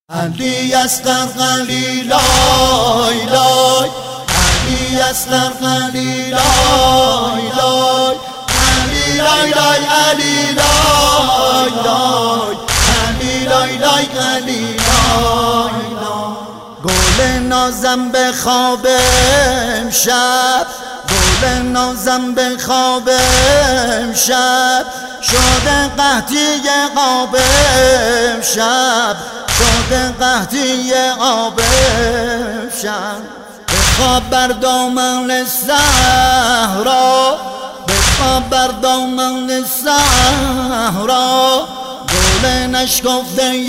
علی اصغر خلیل لای لای، علی اصغر خلیل لای لای، علی لای لای، علی لای لای، علی لای لای، علی لای لای. گل نازم به خواب امشب، گل نازم به خواب امشب، شده قحطی آب امشب، شده قحطی آب امشب. بخواب بر دامن صحرا، بخواب بر دامن صحرا، گل نشکفته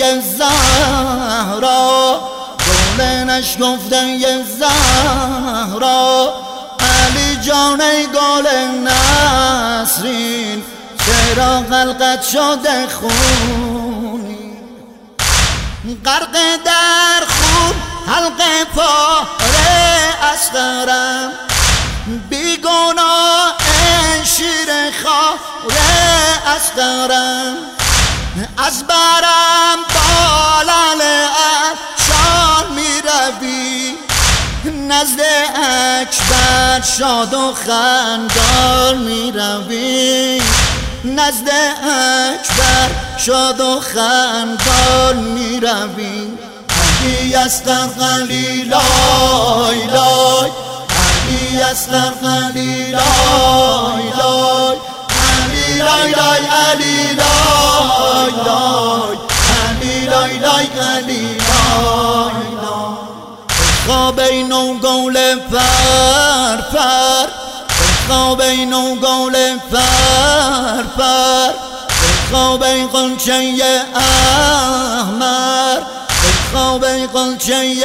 زهرا، گل نشکفته زهرا. علی جان ای گل نسرین، چرا خلقت شده خونی؟ غرق در خون حلقه پاره اصغرم، بیگناه شیر خاره اصغرم. از برم بالال افشان می روی، نزد اکبر شاد و خندان می روی، نزد اکبر شاد و خندان می روی. علی اصغر خلیل لای لای، علی اصغر خلیل لای لای، علی لای لای، علی لای لای، علی لای لای، علی لای لای. خواب اینو گل پر پر، خواب اینو گل پر پر، خواب این غنچه احمر، خواب این غنچه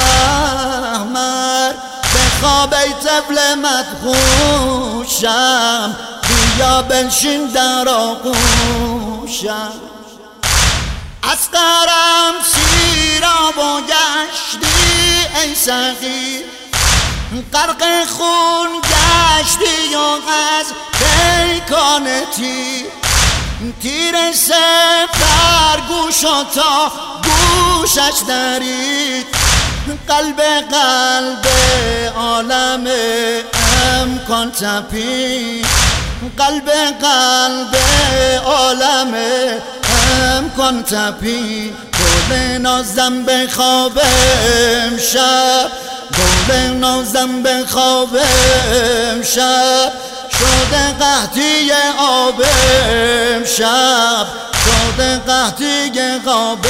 احمر، خواب ای طفل مدهوشم، بیا بنشین در آغوشم. اصغرم سیراب و گشتی ای صغیر، غرق خون گشتی و از پیکان تیر، تیر سپر گوش و تا گوشش درید، قلب قلب عالم امکان تپید، قلب قلب عالم امکان تپید. گل نازم به خواب امشب، گل نازم به خواب امشب، شده قحطی آب امشب، شده قحطی آب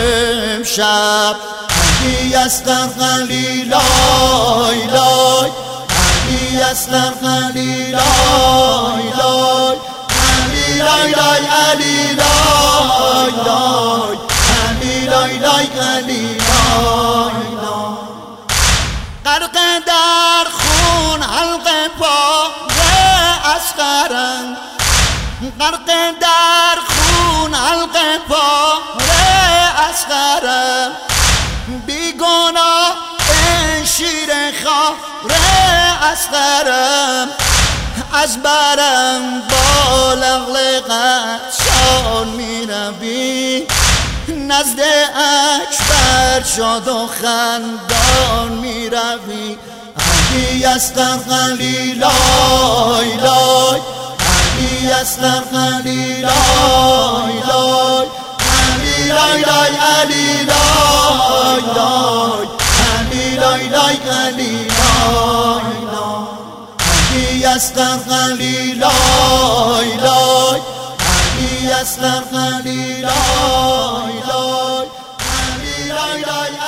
امشب. علی اصغر خلیل لای لای، علی اصغر خلیل لای لای، علی لای لای، علی لای لای، علی لای لای، علی لای لای. غرق در خون حلقه پاره اصغرم، غرق در خون حلقه پاره اصغرم، بیگناه شیر خاره اصغرم. از برم با لغلقت شان می روی، نزد اکبر شاد و خندان می روی. علی اصغر خلیل لای لای، علی اصغر خلیل لای لای، علی لای لای، علی لای لای، علی لای لای، علی لای لای. علی اصغر خلیل لای لای، علی اصغر خلیل لای لای، علی لای لای.